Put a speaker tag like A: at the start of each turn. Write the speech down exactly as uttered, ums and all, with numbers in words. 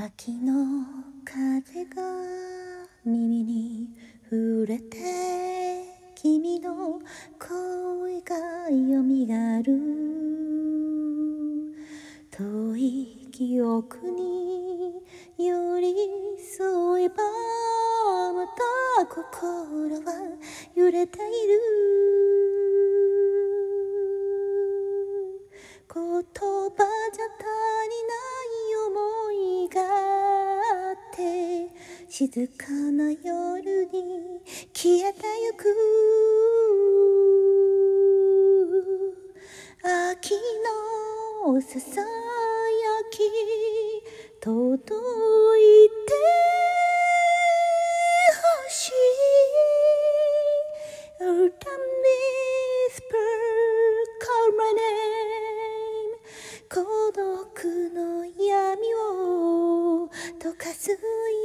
A: 秋の風が耳に触れて君の声がよみがる。遠い記憶に寄り添えばまた心は揺れている。言葉じゃ足りない想いがあって静かな夜に消えてゆく。秋のささやき届いてほしい。 Autumn whisper call my name。 孤独の闇を溶かすよ